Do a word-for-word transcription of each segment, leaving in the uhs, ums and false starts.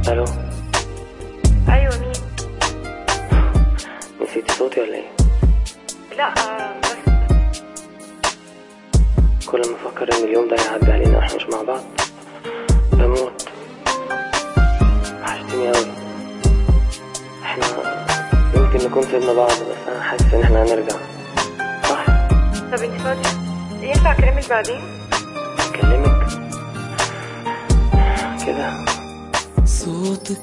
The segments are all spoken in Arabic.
الو. ايوه مين؟ نسيتي صوتي ولا ايه؟ لا بس كل ما افكر ان اليوم ده هيعدي علينا واحنا مش مع بعض بموت. وحشتني اوي. احنا يمكن نكون سيبنا بعض بس انا حاسس ان احنا هنرجع، صح؟ طب انت فاضية؟ ينفع اكلمك بعدين؟ اكلمك كده؟ صوتك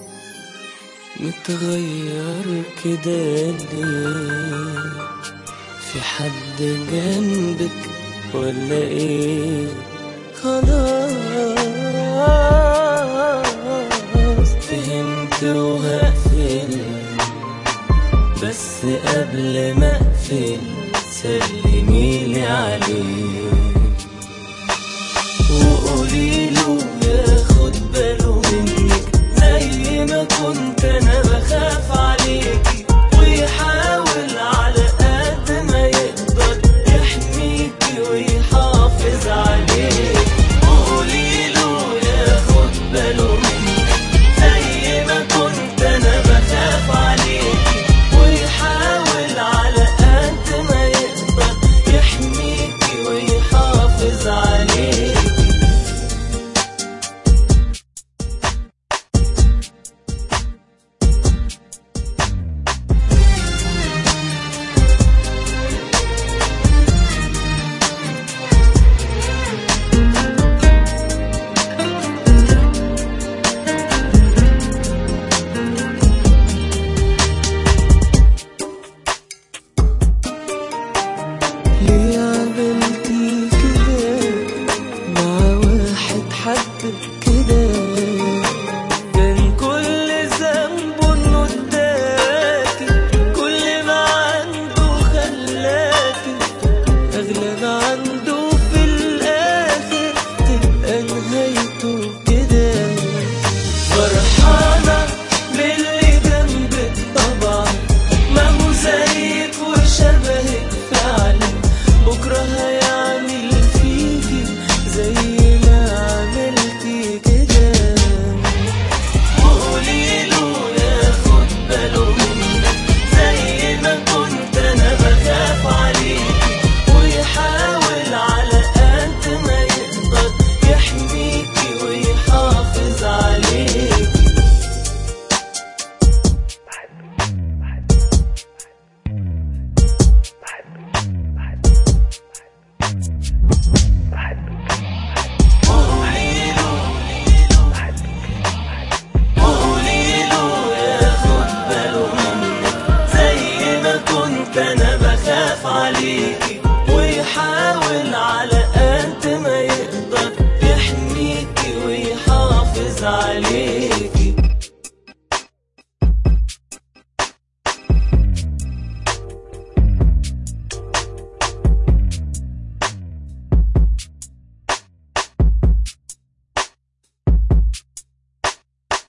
متغير كده ليه؟ في حد جنبك ولا ايه؟ خلاص فهمت وهقفل، بس قبل ما اقفل سلميلي عليه.